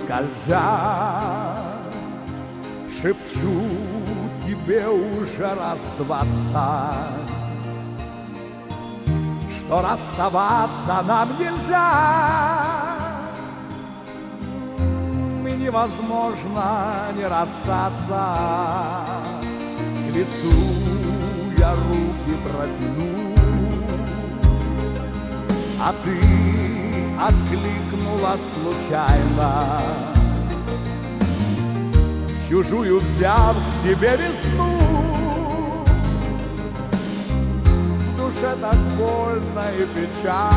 скользя, шепчу тебе уже раз 20, что расставаться нам нельзя, и невозможно не расстаться. К лицу я руки протяну, а ты откликнула случайно, чужую взяв к себе весну. В душе так больно и печально.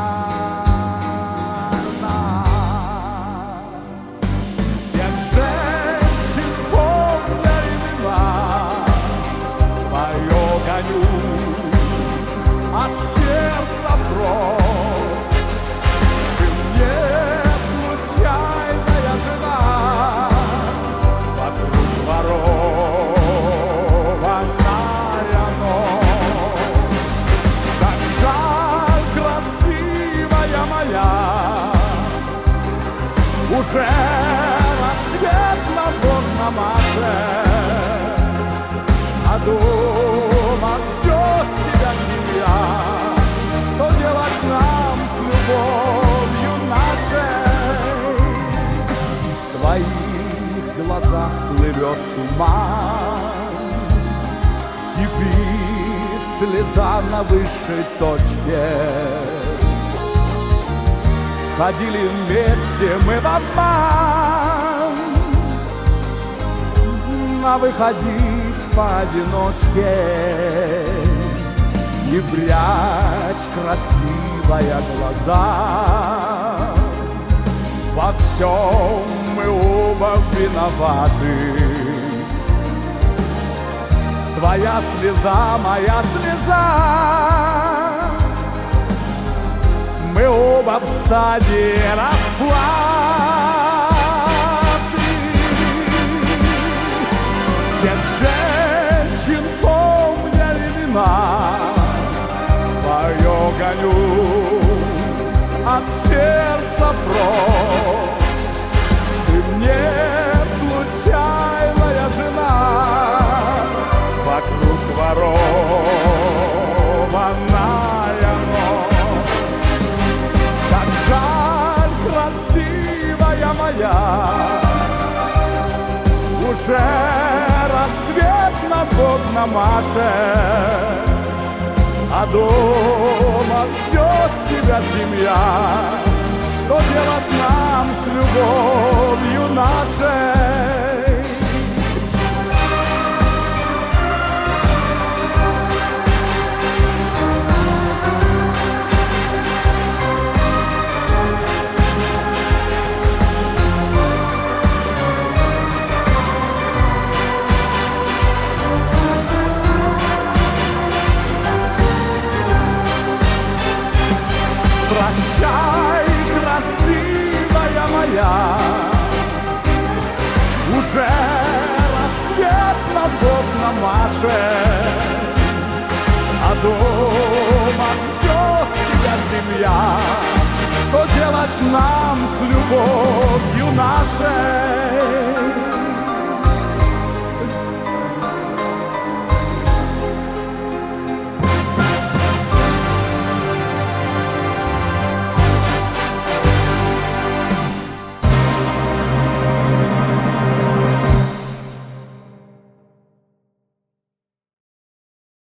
Всех женщин помня имена, мое гоню от сердца прочь. Уже рассвет на водном аже, а дома ждет тебя семья. Что делать нам с любовью нашей? В твоих глазах плывет туман, кипит слеза на высшей точке. Ходили вместе мы в обман, а выходить поодиночке. Не прячь, красивая, глаза, во всем мы оба виноваты. Твоя слеза, моя слеза, мы оба в стадии расплаты. Всех женщин помня имена, твое гоню от сердца прочь. Ты мне случайная жена, вокруг ворованная ночь. Красивая моя, уже рассвет на водном аже, а дома ждет тебя семья. Что делать нам с любовью нашей? Прощай, красивая моя, уже рассвет на водном аже, а дома ждет тебя семья. Что делать нам с любовью нашей?